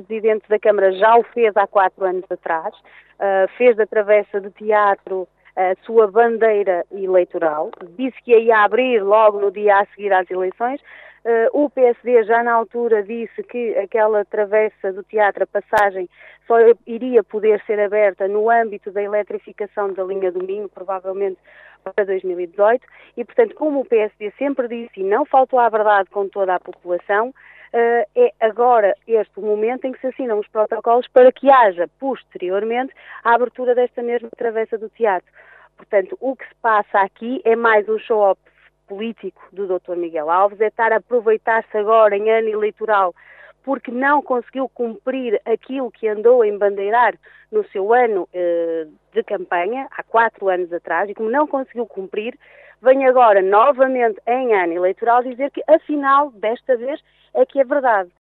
Presidente da Câmara já o fez há 4 anos atrás, fez da Travessa de Teatro a sua bandeira eleitoral, disse que a ia abrir logo no dia a seguir às eleições. O PSD já na altura disse que aquela travessa do teatro, a passagem, só iria poder ser aberta no âmbito da eletrificação da linha do Minho, provavelmente para 2018, e portanto, como o PSD sempre disse e não faltou à verdade com toda a população, é agora este o momento em que se assinam os protocolos para que haja, posteriormente, a abertura desta mesma travessa do teatro. Portanto, o que se passa aqui é mais um show-off político do Dr. Miguel Alves, é estar a aproveitar-se agora em ano eleitoral porque não conseguiu cumprir aquilo que andou a embandeirar no seu ano de campanha, há 4 anos atrás, e como não conseguiu cumprir, vem agora novamente em ano eleitoral dizer que afinal, desta vez, é que é verdade.